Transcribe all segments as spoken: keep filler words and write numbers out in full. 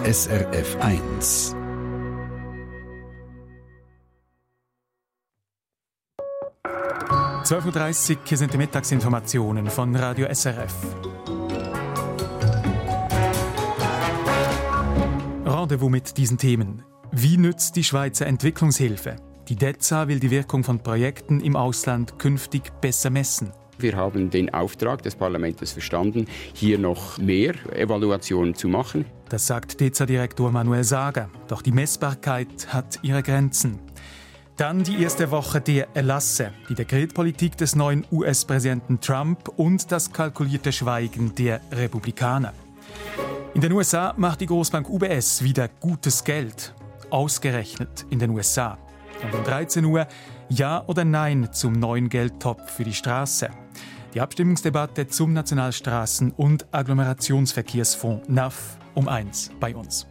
S R F eins. zwölf Uhr dreißig, hier sind die Mittagsinformationen von Radio S R F. Rendezvous mit diesen Themen. Wie nützt die Schweizer Entwicklungshilfe? Die D E Z A will die Wirkung von Projekten im Ausland künftig besser messen. Wir haben den Auftrag des Parlaments verstanden, hier noch mehr Evaluationen zu machen. Das sagt D E Z A-Direktor Manuel Sager. Doch die Messbarkeit hat ihre Grenzen. Dann die erste Woche der Erlasse, die Dekretpolitik des neuen U S-Präsidenten Trump und das kalkulierte Schweigen der Republikaner. In den U S A macht die Großbank U B S wieder gutes Geld. Ausgerechnet in den U S A. Und um dreizehn Uhr Ja oder Nein zum neuen Geldtopf für die Straße. Die Abstimmungsdebatte zum Nationalstraßen- und Agglomerationsverkehrsfonds N A F um eins bei uns.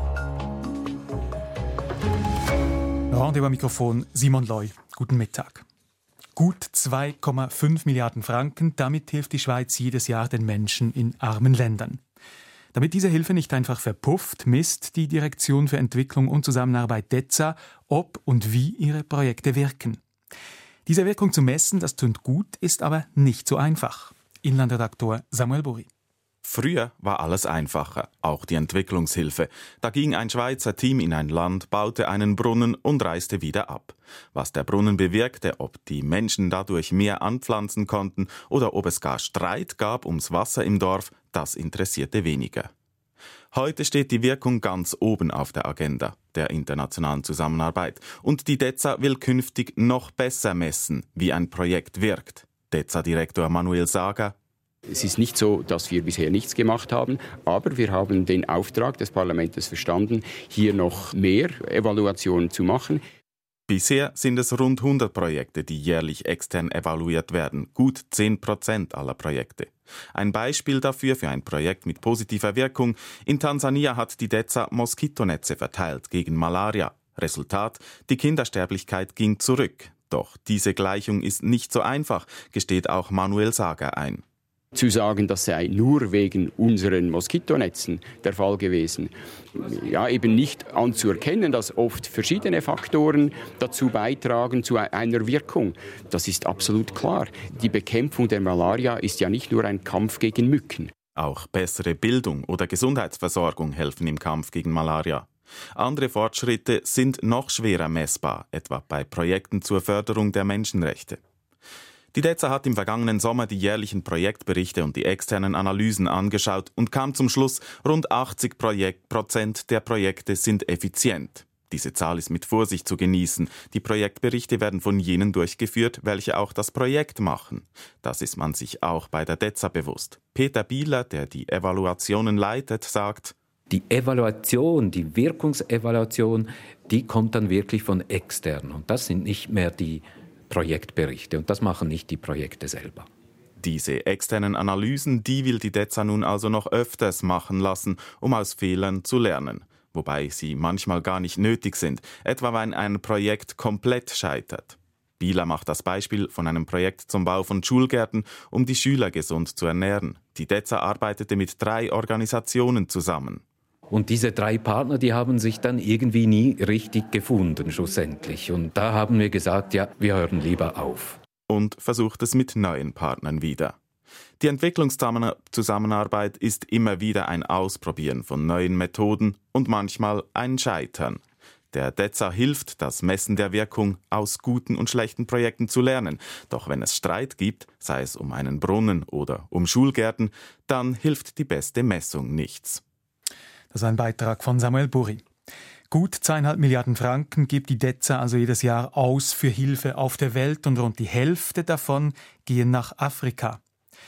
Rendezvous am Mikrofon Simon Loy. Guten Mittag. Gut zwei Komma fünf Milliarden Franken, damit hilft die Schweiz jedes Jahr den Menschen in armen Ländern. Damit diese Hilfe nicht einfach verpufft, misst die Direktion für Entwicklung und Zusammenarbeit D E Z A, ob und wie ihre Projekte wirken. Diese Wirkung zu messen, das tönt gut, ist aber nicht so einfach. Inlandredaktor Samuel Burri. Früher war alles einfacher, auch die Entwicklungshilfe. Da ging ein Schweizer Team in ein Land, baute einen Brunnen und reiste wieder ab. Was der Brunnen bewirkte, ob die Menschen dadurch mehr anpflanzen konnten oder ob es gar Streit gab ums Wasser im Dorf, das interessierte weniger. Heute steht die Wirkung ganz oben auf der Agenda der internationalen Zusammenarbeit und die D E Z A will künftig noch besser messen, wie ein Projekt wirkt. D E Z A-Direktor Manuel Sager: Es ist nicht so, dass wir bisher nichts gemacht haben, aber wir haben den Auftrag des Parlaments verstanden, hier noch mehr Evaluationen zu machen. Bisher sind es rund hundert Projekte, die jährlich extern evaluiert werden, gut zehn Prozent aller Projekte. Ein Beispiel dafür für ein Projekt mit positiver Wirkung: In Tansania hat die D E Z A Moskitonetze verteilt gegen Malaria. Resultat: Die Kindersterblichkeit ging zurück. Doch diese Gleichung ist nicht so einfach, gesteht auch Manuel Sager ein. Zu sagen, das sei nur wegen unseren Moskitonetzen der Fall gewesen. Ja, eben nicht anzuerkennen, dass oft verschiedene Faktoren dazu beitragen zu einer Wirkung. Das ist absolut klar. Die Bekämpfung der Malaria ist ja nicht nur ein Kampf gegen Mücken. Auch bessere Bildung oder Gesundheitsversorgung helfen im Kampf gegen Malaria. Andere Fortschritte sind noch schwerer messbar, etwa bei Projekten zur Förderung der Menschenrechte. Die D E Z A hat im vergangenen Sommer die jährlichen Projektberichte und die externen Analysen angeschaut und kam zum Schluss, rund achtzig Prozent der Projekte sind effizient. Diese Zahl ist mit Vorsicht zu genießen. Die Projektberichte werden von jenen durchgeführt, welche auch das Projekt machen. Das ist man sich auch bei der D E Z A bewusst. Peter Bieler, der die Evaluationen leitet, sagt: Die Evaluation, die Wirkungsevaluation, die kommt dann wirklich von extern. Und das sind nicht mehr die Projektberichte. Und das machen nicht die Projekte selber. Diese externen Analysen, die will die D E Z A nun also noch öfters machen lassen, um aus Fehlern zu lernen. Wobei sie manchmal gar nicht nötig sind, etwa wenn ein Projekt komplett scheitert. Bieler macht das Beispiel von einem Projekt zum Bau von Schulgärten, um die Schüler gesund zu ernähren. Die D E Z A arbeitete mit drei Organisationen zusammen. Und diese drei Partner, die haben sich dann irgendwie nie richtig gefunden, schlussendlich. Und da haben wir gesagt, ja, wir hören lieber auf. Und versucht es mit neuen Partnern wieder. Die Entwicklungszusammenarbeit ist immer wieder ein Ausprobieren von neuen Methoden und manchmal ein Scheitern. Der D E Z A hilft, das Messen der Wirkung aus guten und schlechten Projekten zu lernen. Doch wenn es Streit gibt, sei es um einen Brunnen oder um Schulgärten, dann hilft die beste Messung nichts. Das ist ein Beitrag von Samuel Burri. Gut zweieinhalb Milliarden Franken gibt die D E Z A also jedes Jahr aus für Hilfe auf der Welt und rund die Hälfte davon gehen nach Afrika.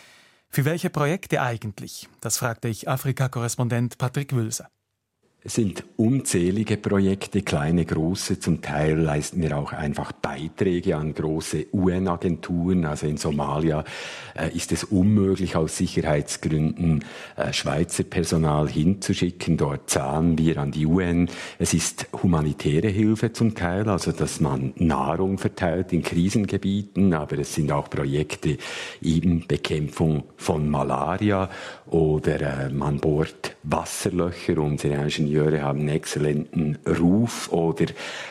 Für welche Projekte eigentlich? Das fragte ich Afrika-Korrespondent Patrick Wülser. Es sind unzählige Projekte, kleine, große. Zum Teil leisten wir auch einfach Beiträge an große U N-Agenturen. Also in Somalia äh, ist es unmöglich, aus Sicherheitsgründen äh, Schweizer Personal hinzuschicken. Dort zahlen wir an die U N. Es ist humanitäre Hilfe zum Teil, also dass man Nahrung verteilt in Krisengebieten. Aber es sind auch Projekte, eben Bekämpfung von Malaria oder äh, man bohrt Wasserlöcher. Unsere Ingenieure Ingenieure haben einen exzellenten Ruf. Oder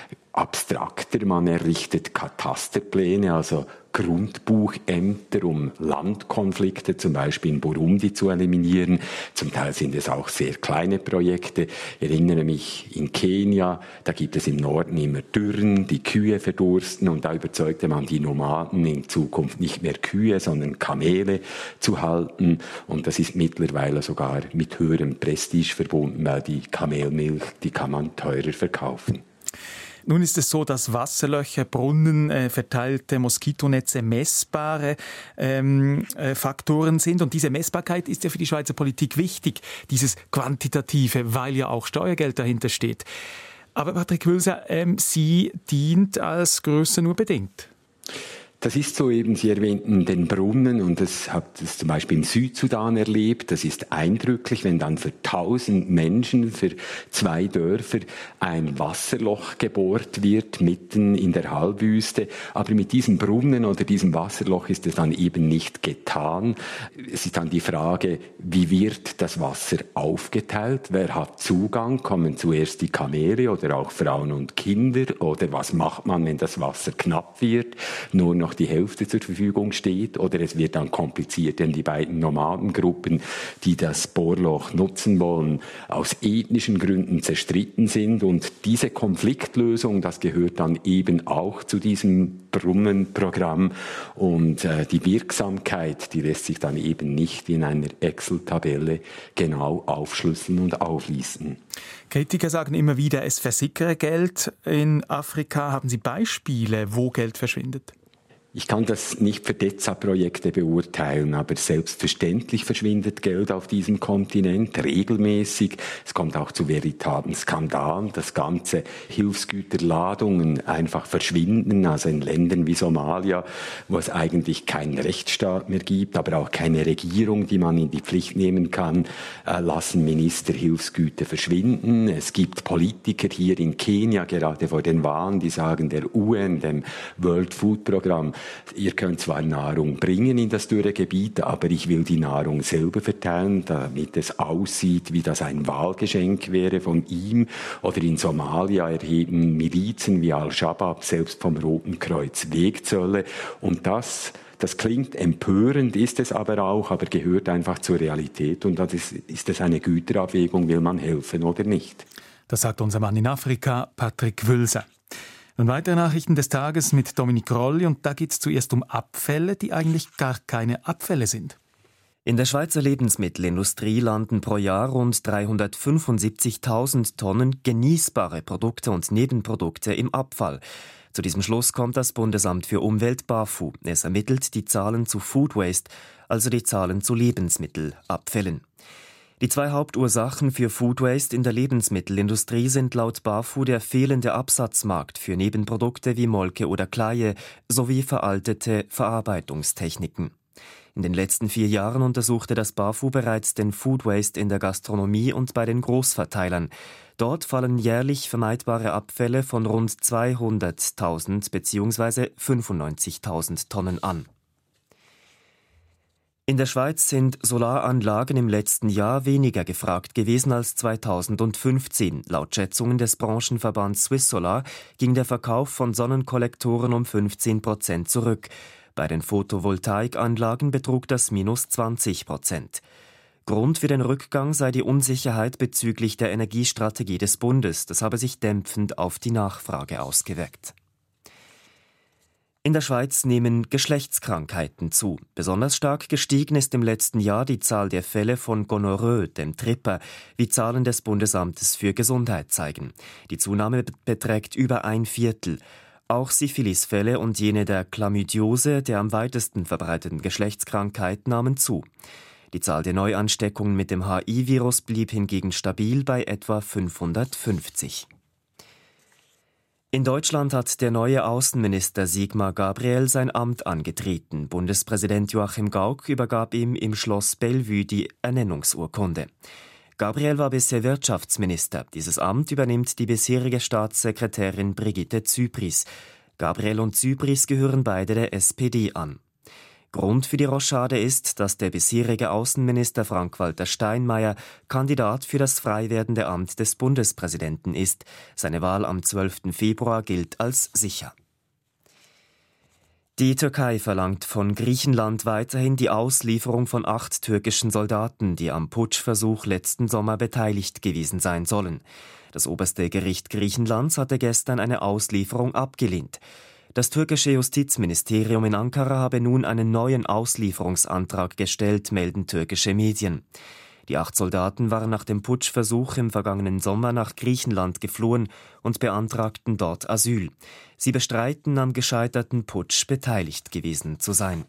abstrakter, man errichtet Katasterpläne, also Grundbuchämter, um Landkonflikte zum Beispiel in Burundi zu eliminieren. Zum Teil sind es auch sehr kleine Projekte. Ich erinnere mich in Kenia, da gibt es im Norden immer Dürren, die Kühe verdursten und da überzeugte man die Nomaden in Zukunft nicht mehr Kühe, sondern Kamele zu halten. Und das ist mittlerweile sogar mit höherem Prestige verbunden, weil die Kamelmilch, die kann man teurer verkaufen. Nun ist es so, dass Wasserlöcher, Brunnen, äh, verteilte Moskitonetze messbare ähm, äh, Faktoren sind. Und diese Messbarkeit ist ja für die Schweizer Politik wichtig, dieses Quantitative, weil ja auch Steuergeld dahinter steht. Aber Patrick Wülser, ähm, sie dient als Größe nur bedingt. Das ist so eben, Sie erwähnten den Brunnen und das hat es zum Beispiel im Südsudan erlebt. Das ist eindrücklich, wenn dann für tausend Menschen, für zwei Dörfer ein Wasserloch gebohrt wird, mitten in der Halbwüste. Aber mit diesem Brunnen oder diesem Wasserloch ist es dann eben nicht getan. Es ist dann die Frage, wie wird das Wasser aufgeteilt? Wer hat Zugang? Kommen zuerst die Kamele oder auch Frauen und Kinder? Oder was macht man, wenn das Wasser knapp wird? Nur noch die Hälfte zur Verfügung steht, oder es wird dann kompliziert, denn die beiden Nomadengruppen, die das Bohrloch nutzen wollen, aus ethnischen Gründen zerstritten sind und diese Konfliktlösung, das gehört dann eben auch zu diesem Brunnenprogramm und äh, die Wirksamkeit, die lässt sich dann eben nicht in einer Excel-Tabelle genau aufschlüsseln und auflisten. Kritiker sagen immer wieder, es versickere Geld in Afrika. Haben Sie Beispiele, wo Geld verschwindet? Ich kann das nicht für D E Z A-Projekte beurteilen, aber selbstverständlich verschwindet Geld auf diesem Kontinent regelmäßig. Es kommt auch zu veritablen Skandalen, dass ganze Hilfsgüterladungen einfach verschwinden, also in Ländern wie Somalia, wo es eigentlich keinen Rechtsstaat mehr gibt, aber auch keine Regierung, die man in die Pflicht nehmen kann, äh, lassen Minister Hilfsgüter verschwinden. Es gibt Politiker hier in Kenia, gerade vor den Wahlen, die sagen, der U N, dem World Food Programm, ihr könnt zwar Nahrung bringen in das Dürregebiet, aber ich will die Nahrung selber verteilen, damit es aussieht, wie das ein Wahlgeschenk wäre von ihm. Oder in Somalia erheben Milizen wie Al-Shabaab selbst vom Roten Kreuz Wegzölle. Und das Das klingt empörend, ist es aber auch, aber gehört einfach zur Realität. Und das ist, ist es eine Güterabwägung, will man helfen oder nicht? Das sagt unser Mann in Afrika, Patrick Wülser. Und weitere Nachrichten des Tages mit Dominik Rolli. Und da geht es zuerst um Abfälle, die eigentlich gar keine Abfälle sind. In der Schweizer Lebensmittelindustrie landen pro Jahr rund dreihundertfünfundsiebzigtausend Tonnen genießbare Produkte und Nebenprodukte im Abfall. Zu diesem Schluss kommt das Bundesamt für Umwelt BAFU. Es ermittelt die Zahlen zu Food Waste, also die Zahlen zu Lebensmittelabfällen. Die zwei Hauptursachen für Food Waste in der Lebensmittelindustrie sind laut BAFU der fehlende Absatzmarkt für Nebenprodukte wie Molke oder Kleie sowie veraltete Verarbeitungstechniken. In den letzten vier Jahren untersuchte das BAFU bereits den Food Waste in der Gastronomie und bei den Großverteilern. Dort fallen jährlich vermeidbare Abfälle von rund zweihunderttausend bzw. fünfundneunzigtausend Tonnen an. In der Schweiz sind Solaranlagen im letzten Jahr weniger gefragt gewesen als zweitausendfünfzehn. Laut Schätzungen des Branchenverbands Swiss Solar ging der Verkauf von Sonnenkollektoren um fünfzehn Prozent zurück. Bei den Photovoltaikanlagen betrug das minus zwanzig Prozent. Grund für den Rückgang sei die Unsicherheit bezüglich der Energiestrategie des Bundes. Das habe sich dämpfend auf die Nachfrage ausgewirkt. In der Schweiz nehmen Geschlechtskrankheiten zu. Besonders stark gestiegen ist im letzten Jahr die Zahl der Fälle von Gonorrhoe, dem Tripper, wie Zahlen des Bundesamtes für Gesundheit zeigen. Die Zunahme beträgt über ein Viertel. Auch Syphilisfälle und jene der Chlamydiose, der am weitesten verbreiteten Geschlechtskrankheit, nahmen zu. Die Zahl der Neuansteckungen mit dem H I Virus blieb hingegen stabil bei etwa fünfhundertfünfzig. In Deutschland hat der neue Außenminister Sigmar Gabriel sein Amt angetreten. Bundespräsident Joachim Gauck übergab ihm im Schloss Bellevue die Ernennungsurkunde. Gabriel war bisher Wirtschaftsminister. Dieses Amt übernimmt die bisherige Staatssekretärin Brigitte Zypries. Gabriel und Zypries gehören beide der S P D an. Grund für die Rochade ist, dass der bisherige Außenminister Frank-Walter Steinmeier Kandidat für das frei werdende Amt des Bundespräsidenten ist. Seine Wahl am zwölften Februar gilt als sicher. Die Türkei verlangt von Griechenland weiterhin die Auslieferung von acht türkischen Soldaten, die am Putschversuch letzten Sommer beteiligt gewesen sein sollen. Das oberste Gericht Griechenlands hatte gestern eine Auslieferung abgelehnt. Das türkische Justizministerium in Ankara habe nun einen neuen Auslieferungsantrag gestellt, melden türkische Medien. Die acht Soldaten waren nach dem Putschversuch im vergangenen Sommer nach Griechenland geflohen und beantragten dort Asyl. Sie bestreiten, am gescheiterten Putsch beteiligt gewesen zu sein.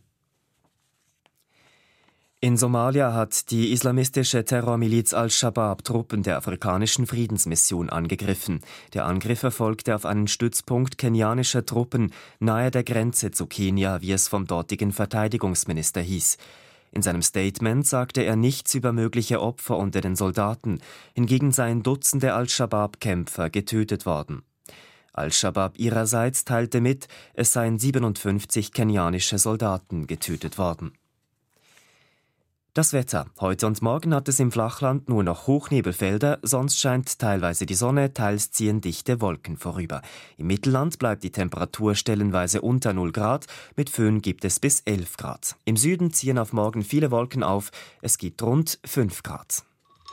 In Somalia hat die islamistische Terrormiliz Al-Shabaab Truppen der afrikanischen Friedensmission angegriffen. Der Angriff erfolgte auf einen Stützpunkt kenianischer Truppen nahe der Grenze zu Kenia, wie es vom dortigen Verteidigungsminister hieß. In seinem Statement sagte er nichts über mögliche Opfer unter den Soldaten. Hingegen seien Dutzende Al-Shabaab-Kämpfer getötet worden. Al-Shabaab ihrerseits teilte mit, es seien siebenundfünfzig kenianische Soldaten getötet worden. Das Wetter. Heute und morgen hat es im Flachland nur noch Hochnebelfelder, sonst scheint teilweise die Sonne, teils ziehen dichte Wolken vorüber. Im Mittelland bleibt die Temperatur stellenweise unter null Grad, mit Föhn gibt es bis elf Grad. Im Süden ziehen auf morgen viele Wolken auf, es gibt rund fünf Grad.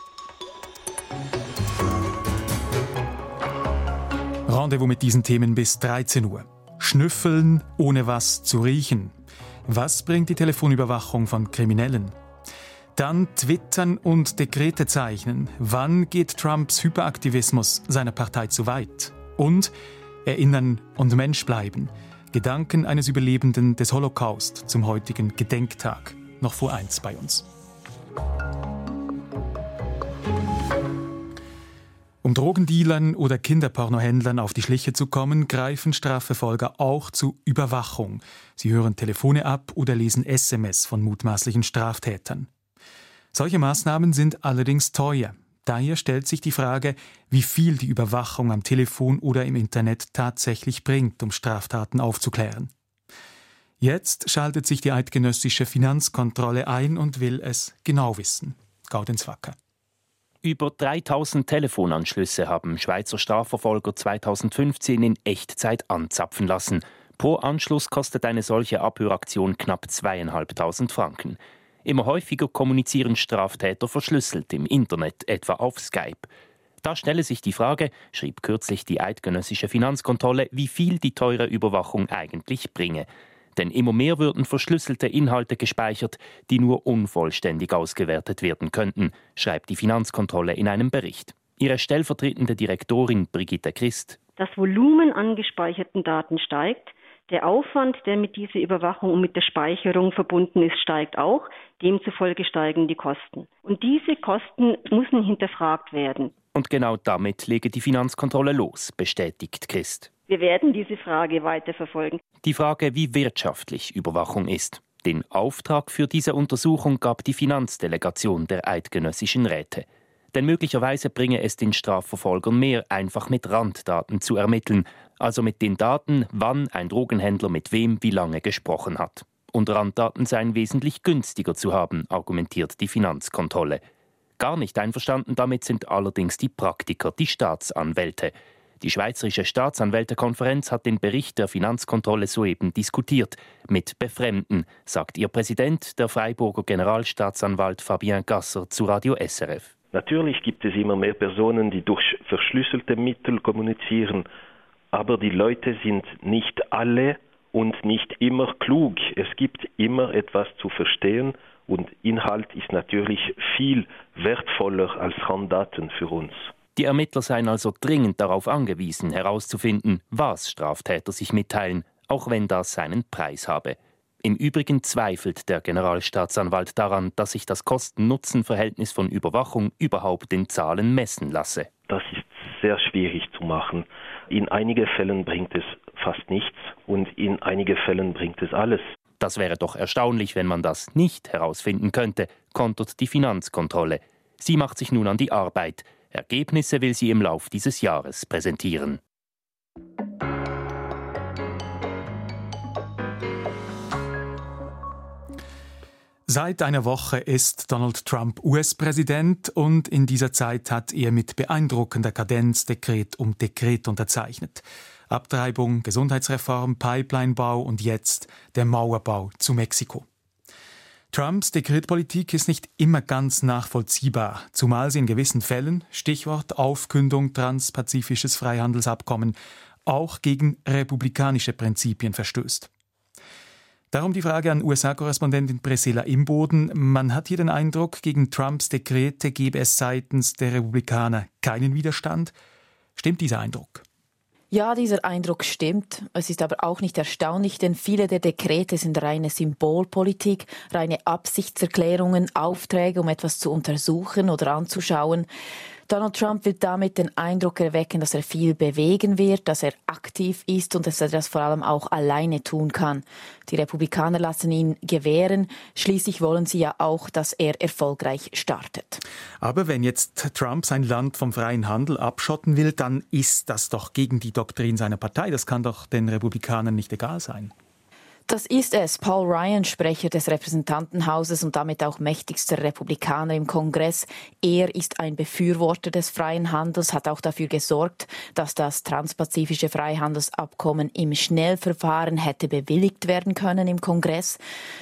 Rendezvous mit diesen Themen bis dreizehn Uhr. Schnüffeln, ohne was zu riechen. Was bringt die Telefonüberwachung von Kriminellen? Dann Twittern und Dekrete zeichnen. Wann geht Trumps Hyperaktivismus seiner Partei zu weit? Und Erinnern und Mensch bleiben. Gedanken eines Überlebenden des Holocaust zum heutigen Gedenktag. Noch vor eins bei uns. Um Drogendealern oder Kinderpornohändlern auf die Schliche zu kommen, greifen Strafverfolger auch zu Überwachung. Sie hören Telefone ab oder lesen S M S von mutmaßlichen Straftätern. Solche Maßnahmen sind allerdings teuer. Daher stellt sich die Frage, wie viel die Überwachung am Telefon oder im Internet tatsächlich bringt, um Straftaten aufzuklären. Jetzt schaltet sich die eidgenössische Finanzkontrolle ein und will es genau wissen. Gaudenz Wacker. Über dreitausend Telefonanschlüsse haben Schweizer Strafverfolger zweitausendfünfzehn in Echtzeit anzapfen lassen. Pro Anschluss kostet eine solche Abhöraktion knapp zweitausendfünfhundert Franken. Immer häufiger kommunizieren Straftäter verschlüsselt im Internet, etwa auf Skype. Da stelle sich die Frage, schrieb kürzlich die eidgenössische Finanzkontrolle, wie viel die teure Überwachung eigentlich bringe. Denn immer mehr würden verschlüsselte Inhalte gespeichert, die nur unvollständig ausgewertet werden könnten, schreibt die Finanzkontrolle in einem Bericht. Ihre stellvertretende Direktorin Brigitte Christ. Das Volumen an gespeicherten Daten steigt. Der Aufwand, der mit dieser Überwachung und mit der Speicherung verbunden ist, steigt auch. Demzufolge steigen die Kosten. Und diese Kosten müssen hinterfragt werden. Und genau damit lege die Finanzkontrolle los, bestätigt Christ. Wir werden diese Frage weiter verfolgen. Die Frage, wie wirtschaftlich Überwachung ist. Den Auftrag für diese Untersuchung gab die Finanzdelegation der eidgenössischen Räte. Denn möglicherweise bringe es den Strafverfolgern mehr, einfach mit Randdaten zu ermitteln, also mit den Daten, wann ein Drogenhändler mit wem wie lange gesprochen hat. Und Randdaten seien wesentlich günstiger zu haben, argumentiert die Finanzkontrolle. Gar nicht einverstanden damit sind allerdings die Praktiker, die Staatsanwälte. Die Schweizerische Staatsanwältekonferenz hat den Bericht der Finanzkontrolle soeben diskutiert. Mit Befremden, sagt ihr Präsident, der Freiburger Generalstaatsanwalt Fabien Gasser zu Radio S R F. Natürlich gibt es immer mehr Personen, die durch verschlüsselte Mittel kommunizieren. Aber die Leute sind nicht alle und nicht immer klug. Es gibt immer etwas zu verstehen und Inhalt ist natürlich viel wertvoller als Randdaten für uns. Die Ermittler seien also dringend darauf angewiesen, herauszufinden, was Straftäter sich mitteilen, auch wenn das seinen Preis habe. Im Übrigen zweifelt der Generalstaatsanwalt daran, dass sich das Kosten-Nutzen-Verhältnis von Überwachung überhaupt in Zahlen messen lasse. Das ist sehr schwierig zu machen. In einigen Fällen bringt es fast nichts und in einigen Fällen bringt es alles. Das wäre doch erstaunlich, wenn man das nicht herausfinden könnte, kontert die Finanzkontrolle. Sie macht sich nun an die Arbeit. Ergebnisse will sie im Lauf dieses Jahres präsentieren. Seit einer Woche ist Donald Trump U S-Präsident und in dieser Zeit hat er mit beeindruckender Kadenz Dekret um Dekret unterzeichnet. Abtreibung, Gesundheitsreform, Pipelinebau und jetzt der Mauerbau zu Mexiko. Trumps Dekretpolitik ist nicht immer ganz nachvollziehbar, zumal sie in gewissen Fällen, Stichwort Aufkündung transpazifisches Freihandelsabkommen, auch gegen republikanische Prinzipien verstößt. Darum die Frage an U S A-Korrespondentin Priscilla Imboden. Man hat hier den Eindruck, gegen Trumps Dekrete gebe es seitens der Republikaner keinen Widerstand. Stimmt dieser Eindruck? Ja, dieser Eindruck stimmt. Es ist aber auch nicht erstaunlich, denn viele der Dekrete sind reine Symbolpolitik, reine Absichtserklärungen, Aufträge, um etwas zu untersuchen oder anzuschauen. Donald Trump will damit den Eindruck erwecken, dass er viel bewegen wird, dass er aktiv ist und dass er das vor allem auch alleine tun kann. Die Republikaner lassen ihn gewähren. Schließlich wollen sie ja auch, dass er erfolgreich startet. Aber wenn jetzt Trump sein Land vom freien Handel abschotten will, dann ist das doch gegen die Doktrin seiner Partei. Das kann doch den Republikanern nicht egal sein. Das ist es. Paul Ryan, Sprecher des Repräsentantenhauses und damit auch mächtigster Republikaner im Kongress. Er ist ein Befürworter des freien Handels, hat auch dafür gesorgt, dass das transpazifische Freihandelsabkommen im Schnellverfahren hätte bewilligt werden können im Kongress.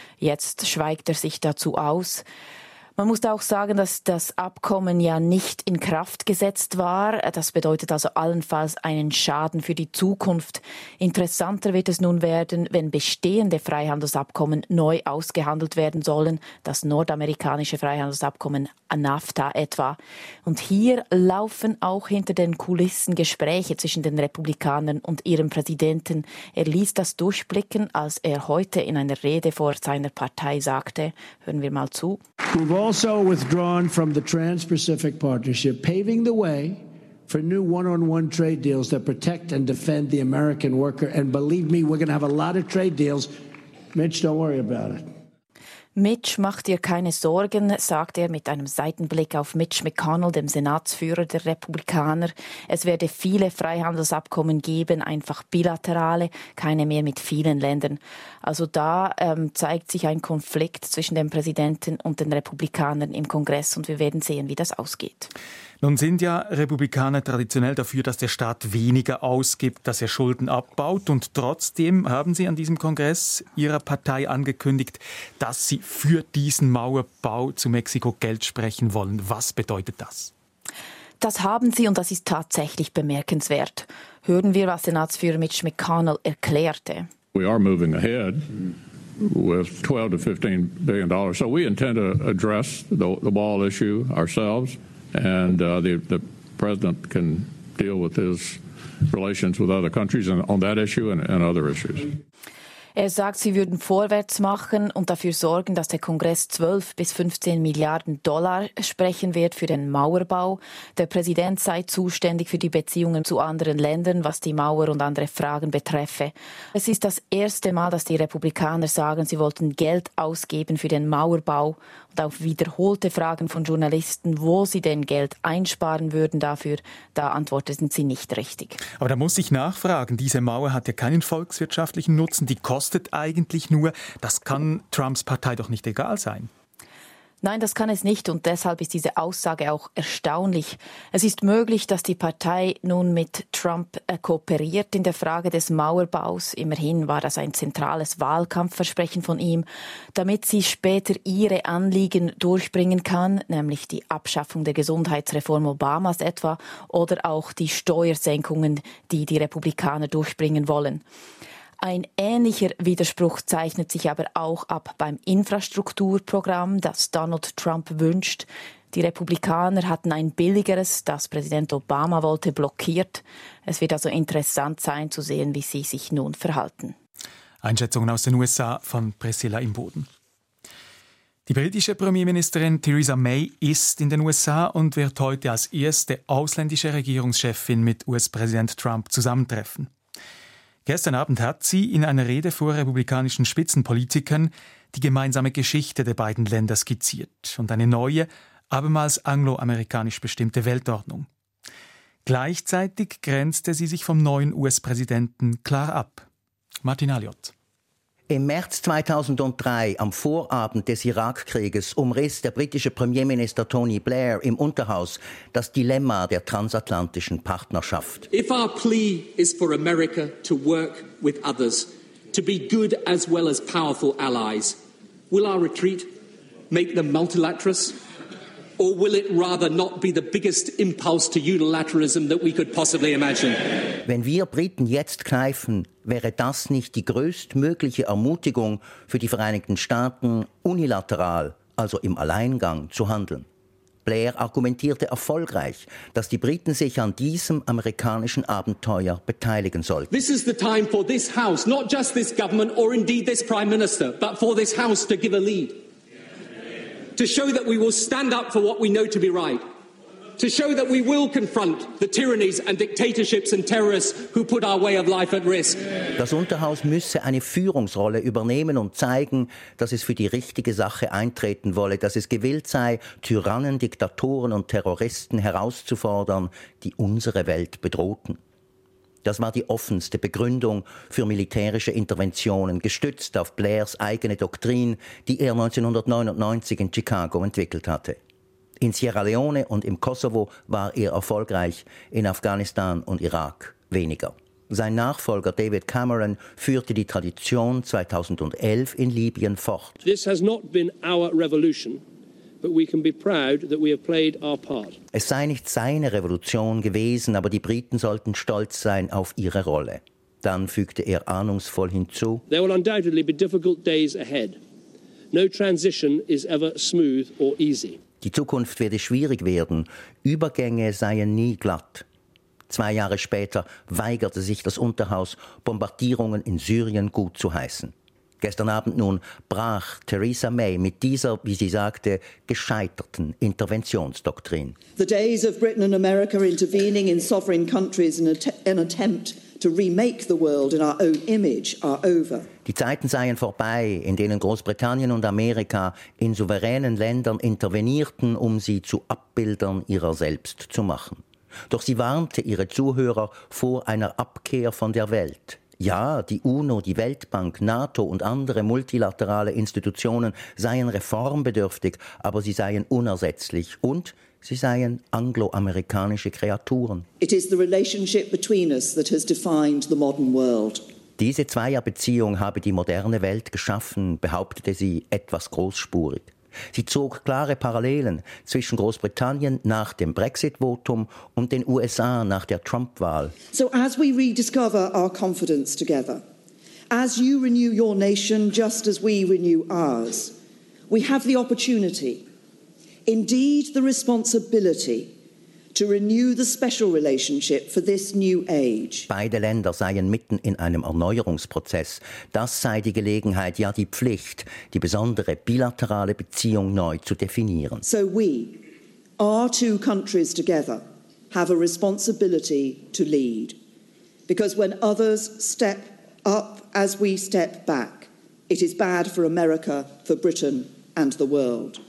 Jetzt schweigt er sich dazu aus. Man muss auch sagen, dass das Abkommen ja nicht in Kraft gesetzt war. Das bedeutet also allenfalls einen Schaden für die Zukunft. Interessanter wird es nun werden, wenn bestehende Freihandelsabkommen neu ausgehandelt werden sollen. Das nordamerikanische Freihandelsabkommen NAFTA etwa. Und hier laufen auch hinter den Kulissen Gespräche zwischen den Republikanern und ihrem Präsidenten. Er ließ das durchblicken, als er heute in einer Rede vor seiner Partei sagte. Hören wir mal zu. We've also withdrawn from the Trans-Pacific Partnership, paving the way for new one-on-one trade deals that protect and defend the American worker. And believe me, we're going to have a lot of trade deals. Mitch, don't worry about it. Mitch, mach dir keine Sorgen, sagt er mit einem Seitenblick auf Mitch McConnell, dem Senatsführer der Republikaner. Es werde viele Freihandelsabkommen geben, einfach bilaterale, keine mehr mit vielen Ländern. Also da ähm, zeigt sich ein Konflikt zwischen dem Präsidenten und den Republikanern im Kongress und wir werden sehen, wie das ausgeht. Nun sind ja Republikaner traditionell dafür, dass der Staat weniger ausgibt, dass er Schulden abbaut. Und trotzdem haben sie an diesem Kongress ihrer Partei angekündigt, dass sie für diesen Mauerbau zu Mexiko Geld sprechen wollen. Was bedeutet das? Das haben sie und das ist tatsächlich bemerkenswert. Hören wir, was Senatsführer Mitch McConnell erklärte. We are moving ahead with twelve to fifteen billion dollars. So we intend to address the, the wall issue ourselves. And uh, the, the president can deal with his relations with other countries and on that issue and, and other issues. Er sagt, sie würden vorwärts machen und dafür sorgen, dass der Kongress zwölf bis fünfzehn Milliarden Dollar sprechen wird für den Mauerbau. Der Präsident sei zuständig für die Beziehungen zu anderen Ländern, was die Mauer und andere Fragen betreffe. Es ist das erste Mal, dass die Republikaner sagen, sie wollten Geld ausgeben für den Mauerbau. Und auf wiederholte Fragen von Journalisten, wo sie denn Geld einsparen würden dafür, da antworteten sie nicht richtig. Aber da muss ich nachfragen, diese Mauer hat ja keinen volkswirtschaftlichen Nutzen, die kostet eigentlich nur. Das kann Trumps Partei doch nicht egal sein. Nein, das kann es nicht und deshalb ist diese Aussage auch erstaunlich. Es ist möglich, dass die Partei nun mit Trump äh, kooperiert in der Frage des Mauerbaus. Immerhin war das ein zentrales Wahlkampfversprechen von ihm, damit sie später ihre Anliegen durchbringen kann, nämlich die Abschaffung der Gesundheitsreform Obamas etwa oder auch die Steuersenkungen, die die Republikaner durchbringen wollen. Ein ähnlicher Widerspruch zeichnet sich aber auch ab beim Infrastrukturprogramm, das Donald Trump wünscht. Die Republikaner hatten ein billigeres, das Präsident Obama wollte, blockiert. Es wird also interessant sein zu sehen, wie sie sich nun verhalten. Einschätzungen aus den U S A von Priscilla Imboden. Die britische Premierministerin Theresa May ist in den U S A und wird heute als erste ausländische Regierungschefin mit U S-Präsident Trump zusammentreffen. Gestern Abend hat sie in einer Rede vor republikanischen Spitzenpolitikern die gemeinsame Geschichte der beiden Länder skizziert und eine neue, abermals angloamerikanisch bestimmte Weltordnung. Gleichzeitig grenzte sie sich vom neuen U S-Präsidenten klar ab. Martin Alliot. Im März zweitausenddrei, am Vorabend des Irakkrieges, umriss der britische Premierminister Tony Blair im Unterhaus das Dilemma der transatlantischen Partnerschaft. If our plea is for America to work with others, to be good as well as powerful allies, will our retreat make them multilaterals? Or will it rather not be the biggest impulse to unilateralism that we could possibly imagine? Wenn wir Briten jetzt kneifen, wäre das nicht die größtmögliche Ermutigung für die Vereinigten Staaten, unilateral, also im Alleingang, zu handeln. Blair argumentierte erfolgreich, dass die Briten sich an diesem amerikanischen Abenteuer beteiligen sollten. This is the time for this House, not just this government or indeed this Prime Minister, but for this House to give a lead. To show that we will stand up for what we know to be right. To show that we will confront the tyrannies and dictatorships and terrorists who put our way of life at risk. Das Unterhaus müsse eine Führungsrolle übernehmen und zeigen, dass es für die richtige Sache eintreten wolle, dass es gewillt sei, Tyrannen, Diktatoren und Terroristen herauszufordern, die unsere Welt bedrohten. Das war die offenste Begründung für militärische Interventionen, gestützt auf Blairs eigene Doktrin, die er neunzehnhundertneunundneunzig in Chicago entwickelt hatte. In Sierra Leone und im Kosovo war er erfolgreich, in Afghanistan und Irak weniger. Sein Nachfolger David Cameron führte die Tradition zweitausendelf in Libyen fort. This has not been our revolution. But we can be proud that we have played our part. Es sei nicht seine Revolution gewesen, aber die Briten sollten stolz sein auf ihre Rolle. Dann fügte er ahnungsvoll hinzu: There will undoubtedly be difficult days ahead. No transition is ever smooth or easy. Die Zukunft werde schwierig werden. Übergänge seien nie glatt. Zwei Jahre später weigerte sich das Unterhaus, Bombardierungen in Syrien gut zu heißen. Gestern Abend nun brach Theresa May mit dieser, wie sie sagte, gescheiterten Interventionsdoktrin. The days of Britain and America intervening in sovereign countries in an attempt to remake the world in our own image are over. Die Zeiten seien vorbei, in denen Großbritannien und Amerika in souveränen Ländern intervenierten, um sie zu Abbildern ihrer selbst zu machen. Doch sie warnte ihre Zuhörer vor einer Abkehr von der Welt. Ja, die UNO, die Weltbank, NATO und andere multilaterale Institutionen seien reformbedürftig, aber sie seien unersetzlich und sie seien angloamerikanische Kreaturen. It is the relationship between us that has defined the modern world. Diese Zweierbeziehung habe die moderne Welt geschaffen, behauptete sie etwas großspurig. Sie zog klare Parallelen zwischen Großbritannien nach dem Brexit-Votum und den U S A nach der Trump-Wahl. So as we rediscover our confidence together, as you renew your nation just as we renew ours, we have the opportunity, indeed the responsibility, to renew the special relationship for this new age. Beide Länder seien mitten in einem Erneuerungsprozess. Das sei die Gelegenheit, ja die Pflicht, die besondere bilaterale Beziehung neu zu definieren. So we, our two countries together, have a responsibility to lead. Because when others step up as we step back, it is bad for America, for Britain and the world.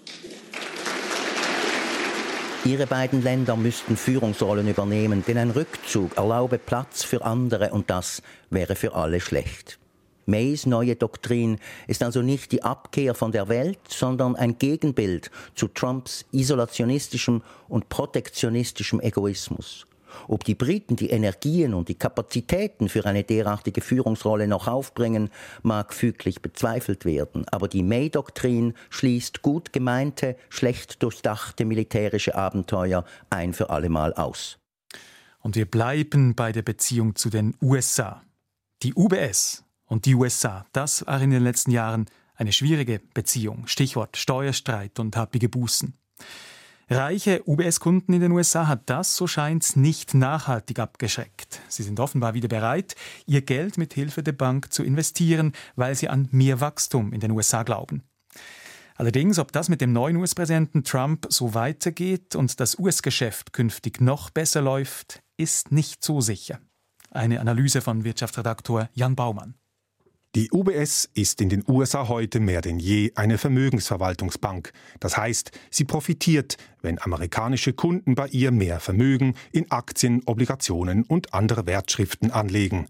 Ihre beiden Länder müssten Führungsrollen übernehmen, denn ein Rückzug erlaube Platz für andere und das wäre für alle schlecht. Mays neue Doktrin ist also nicht die Abkehr von der Welt, sondern ein Gegenbild zu Trumps isolationistischem und protektionistischem Egoismus. Ob die Briten die Energien und die Kapazitäten für eine derartige Führungsrolle noch aufbringen, mag füglich bezweifelt werden. Aber die May-Doktrin schließt gut gemeinte, schlecht durchdachte militärische Abenteuer ein für allemal aus. Und wir bleiben bei der Beziehung zu den U S A. Die U B S und die U S A, das war in den letzten Jahren eine schwierige Beziehung. Stichwort Steuerstreit und happige Bußen. Reiche U B S-Kunden in den U S A hat das, so scheint's, nicht nachhaltig abgeschreckt. Sie sind offenbar wieder bereit, ihr Geld mit Hilfe der Bank zu investieren, weil sie an mehr Wachstum in den U S A glauben. Allerdings, ob das mit dem neuen U S-Präsidenten Trump so weitergeht und das U S-Geschäft künftig noch besser läuft, ist nicht so sicher. Eine Analyse von Wirtschaftsredaktor Jan Baumann. Die U B S ist in den U S A heute mehr denn je eine Vermögensverwaltungsbank. Das heißt, sie profitiert, wenn amerikanische Kunden bei ihr mehr Vermögen in Aktien, Obligationen und andere Wertschriften anlegen.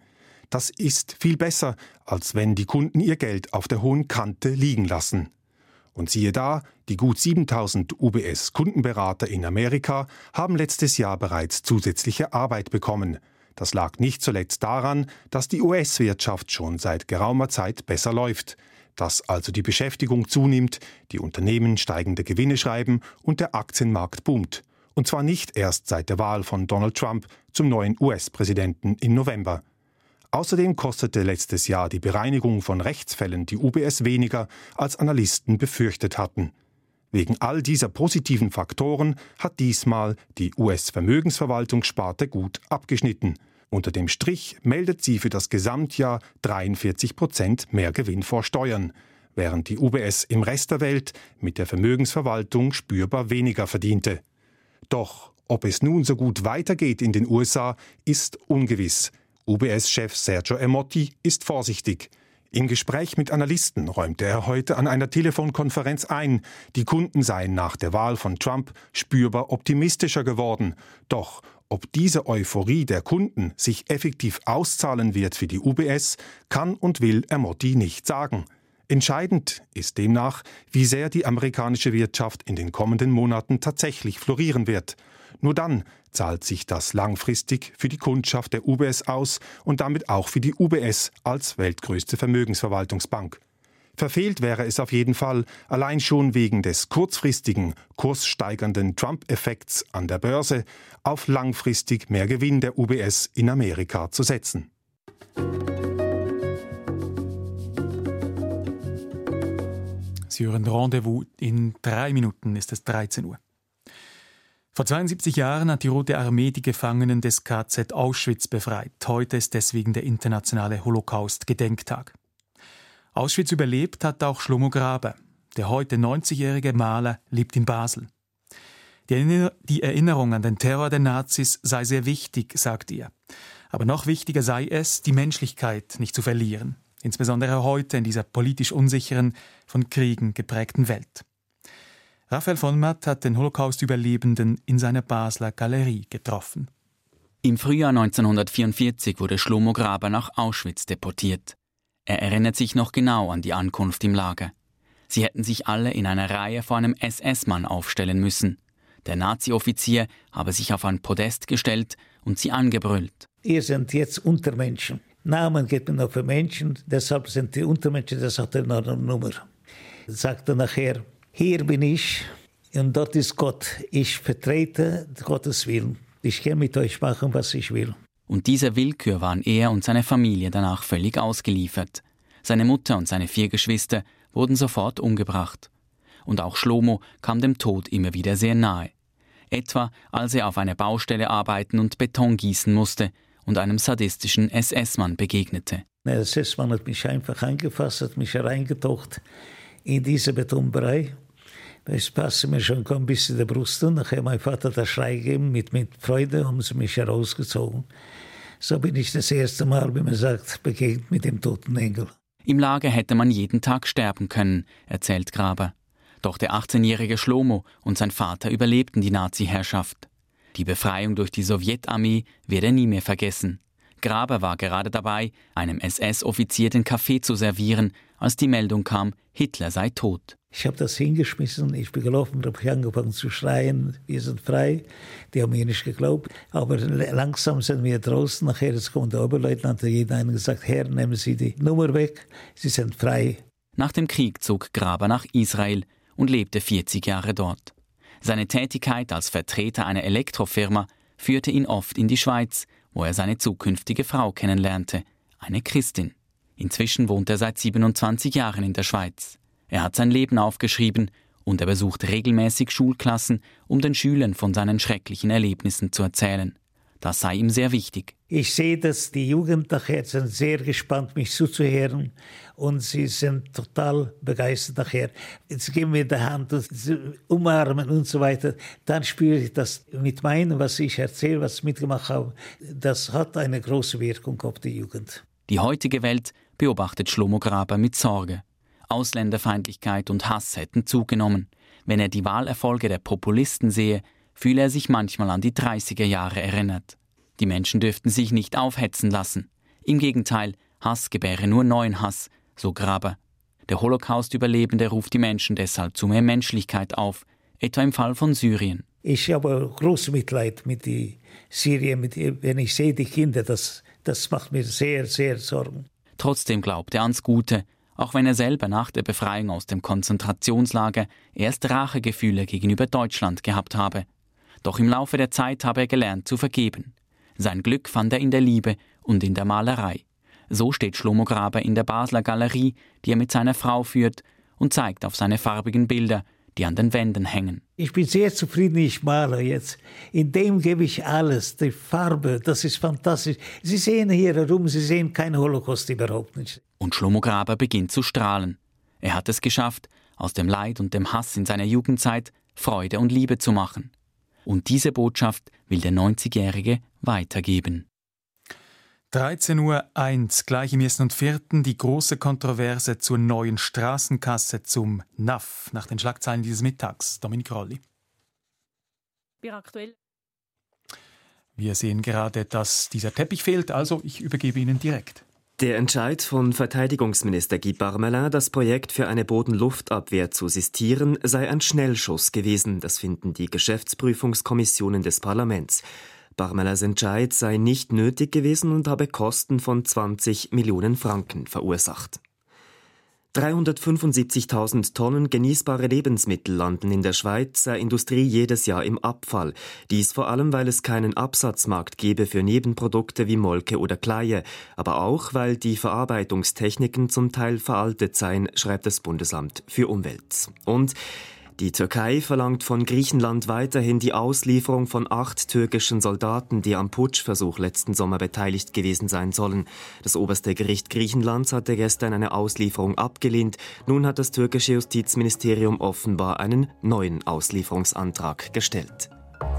Das ist viel besser, als wenn die Kunden ihr Geld auf der hohen Kante liegen lassen. Und siehe da, die gut siebentausend U B S-Kundenberater in Amerika haben letztes Jahr bereits zusätzliche Arbeit bekommen. Das lag nicht zuletzt daran, dass die U S-Wirtschaft schon seit geraumer Zeit besser läuft, dass also die Beschäftigung zunimmt, die Unternehmen steigende Gewinne schreiben und der Aktienmarkt boomt. Und zwar nicht erst seit der Wahl von Donald Trump zum neuen U S-Präsidenten im November. Außerdem kostete letztes Jahr die Bereinigung von Rechtsfällen die U B S weniger, als Analysten befürchtet hatten. Wegen all dieser positiven Faktoren hat diesmal die U S-Vermögensverwaltungssparte gut abgeschnitten. Unter dem Strich meldet sie für das Gesamtjahr dreiundvierzig Prozent mehr Gewinn vor Steuern, während die U B S im Rest der Welt mit der Vermögensverwaltung spürbar weniger verdiente. Doch ob es nun so gut weitergeht in den U S A, ist ungewiss. U B S-Chef Sergio Ermotti ist vorsichtig. Im Gespräch mit Analysten räumte er heute an einer Telefonkonferenz ein, die Kunden seien nach der Wahl von Trump spürbar optimistischer geworden. Doch ob diese Euphorie der Kunden sich effektiv auszahlen wird für die U B S, kann und will Ermotti nicht sagen. Entscheidend ist demnach, wie sehr die amerikanische Wirtschaft in den kommenden Monaten tatsächlich florieren wird. Nur dann zahlt sich das langfristig für die Kundschaft der U B S aus und damit auch für die U B S als weltgrößte Vermögensverwaltungsbank. Verfehlt wäre es auf jeden Fall, allein schon wegen des kurzfristigen, kurssteigernden Trump-Effekts an der Börse auf langfristig mehr Gewinn der U B S in Amerika zu setzen. Sie hören Rendezvous. In drei Minuten ist es dreizehn Uhr. Vor zweiundsiebzig Jahren hat die Rote Armee die Gefangenen des K Z Auschwitz befreit. Heute ist deswegen der internationale Holocaust-Gedenktag. Auschwitz überlebt hat auch Shlomo Graber. Der heute neunzigjährige Maler lebt in Basel. Die Erinnerung an den Terror der Nazis sei sehr wichtig, sagt er. Aber noch wichtiger sei es, die Menschlichkeit nicht zu verlieren. Insbesondere heute in dieser politisch unsicheren, von Kriegen geprägten Welt. Raphael Vollmatt hat den Holocaust-Überlebenden in seiner Basler Galerie getroffen. Im Frühjahr neunzehnhundertvierundvierzig wurde Shlomo Graber nach Auschwitz deportiert. Er erinnert sich noch genau an die Ankunft im Lager. Sie hätten sich alle in einer Reihe vor einem S S-Mann aufstellen müssen. Der Nazi-Offizier habe sich auf ein Podest gestellt und sie angebrüllt. Ihr seid jetzt Untermenschen. Namen geht man auf Menschen, deshalb sind die Untermenschen, das hat er noch eine Nummer. Sagt er nachher, hier bin ich und dort ist Gott. Ich vertrete Gottes Willen. Ich kann mit euch machen, was ich will. Und dieser Willkür waren er und seine Familie danach völlig ausgeliefert. Seine Mutter und seine vier Geschwister wurden sofort umgebracht. Und auch Shlomo kam dem Tod immer wieder sehr nahe. Etwa als er auf einer Baustelle arbeiten und Beton gießen musste und einem sadistischen S S-Mann begegnete. Der S S-Mann hat mich einfach angefasst, hat mich hereingetaucht in diesen Betonbereich. Das passte mir schon ein bisschen der Brust an. Nachher mein Vater das Schrei gegeben, mit, mit Freude haben sie mich herausgezogen. So bin ich das erste Mal, wie man sagt, begegnet mit dem toten Engel. Im Lager hätte man jeden Tag sterben können, erzählt Graber. Doch der achtzehnjährige Shlomo und sein Vater überlebten die Nazi-Herrschaft. Die Befreiung durch die Sowjetarmee wird er nie mehr vergessen. Graber war gerade dabei, einem S S-Offizier den Kaffee zu servieren, als die Meldung kam, Hitler sei tot. Ich habe das hingeschmissen, ich bin gelaufen, habe angefangen zu schreien, wir sind frei. Die haben mir nicht geglaubt. Aber langsam sind wir draußen, nachher kommt der Oberleutnant, hat jeder einen gesagt, Herr, nehmen Sie die Nummer weg, Sie sind frei. Nach dem Krieg zog Graber nach Israel und lebte vierzig Jahre dort. Seine Tätigkeit als Vertreter einer Elektrofirma führte ihn oft in die Schweiz, wo er seine zukünftige Frau kennenlernte, eine Christin. Inzwischen wohnt er seit siebenundzwanzig Jahren in der Schweiz. Er hat sein Leben aufgeschrieben und er besucht regelmäßig Schulklassen, um den Schülern von seinen schrecklichen Erlebnissen zu erzählen. Das sei ihm sehr wichtig. Ich sehe, dass die Jugend nachher sind sehr gespannt, mich zuzuhören und sie sind total begeistert nachher. Jetzt geben wir die Hand, umarmen und so weiter. Dann spüre ich das mit meinem, was ich erzähle, was ich mitgemacht habe. Das hat eine große Wirkung auf die Jugend. Die heutige Welt beobachtet Shlomo Graber mit Sorge. Ausländerfeindlichkeit und Hass hätten zugenommen. Wenn er die Wahlerfolge der Populisten sehe, fühle er sich manchmal an die dreißiger Jahre erinnert. Die Menschen dürften sich nicht aufhetzen lassen. Im Gegenteil, Hass gebäre nur neuen Hass, so Graber. Der Holocaust-Überlebende ruft die Menschen deshalb zu mehr Menschlichkeit auf, etwa im Fall von Syrien. Ich habe großes Mitleid mit den Syrien, mit die, wenn ich sehe die Kinder, das, das macht mir sehr, sehr Sorgen. Trotzdem glaubt er ans Gute, auch wenn er selber nach der Befreiung aus dem Konzentrationslager erst Rachegefühle gegenüber Deutschland gehabt habe. Doch im Laufe der Zeit habe er gelernt zu vergeben. Sein Glück fand er in der Liebe und in der Malerei. So steht Shlomo Graber in der Basler Galerie, die er mit seiner Frau führt, und zeigt auf seine farbigen Bilder, die an den Wänden hängen. Ich bin sehr zufrieden, ich male jetzt. In dem gebe ich alles, die Farbe, das ist fantastisch. Sie sehen hier herum, Sie sehen keinen Holocaust überhaupt nicht. Und Shlomo Graber beginnt zu strahlen. Er hat es geschafft, aus dem Leid und dem Hass in seiner Jugendzeit Freude und Liebe zu machen. Und diese Botschaft will der neunzigjährige weitergeben. dreizehn Uhr eins, gleich im ersten und vierten, die große Kontroverse zur neuen Straßenkasse zum N A F. Nach den Schlagzeilen dieses Mittags. Dominik Rolli. Wir sehen gerade, dass dieser Teppich fehlt, also ich übergebe Ihnen direkt. Der Entscheid von Verteidigungsminister Guy Parmelin, das Projekt für eine Bodenluftabwehr zu sistieren, sei ein Schnellschuss gewesen. Das finden die Geschäftsprüfungskommissionen des Parlaments. Parmelins Entscheid sei nicht nötig gewesen und habe Kosten von zwanzig Millionen Franken verursacht. dreihundertfünfundsiebzigtausend Tonnen genießbare Lebensmittel landen in der Schweizer Industrie jedes Jahr im Abfall. Dies vor allem, weil es keinen Absatzmarkt gebe für Nebenprodukte wie Molke oder Kleie, aber auch, weil die Verarbeitungstechniken zum Teil veraltet seien, schreibt das Bundesamt für Umwelt. Und die Türkei verlangt von Griechenland weiterhin die Auslieferung von acht türkischen Soldaten, die am Putschversuch letzten Sommer beteiligt gewesen sein sollen. Das oberste Gericht Griechenlands hatte gestern eine Auslieferung abgelehnt. Nun hat das türkische Justizministerium offenbar einen neuen Auslieferungsantrag gestellt.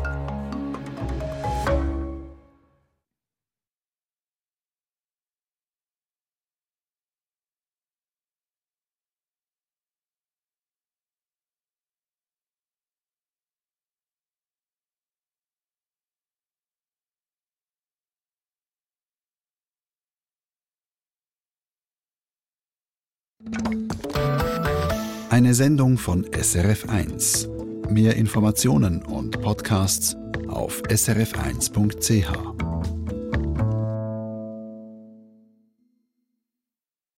Eine Sendung von S R F eins. Mehr Informationen und Podcasts auf s r f eins punkt c h.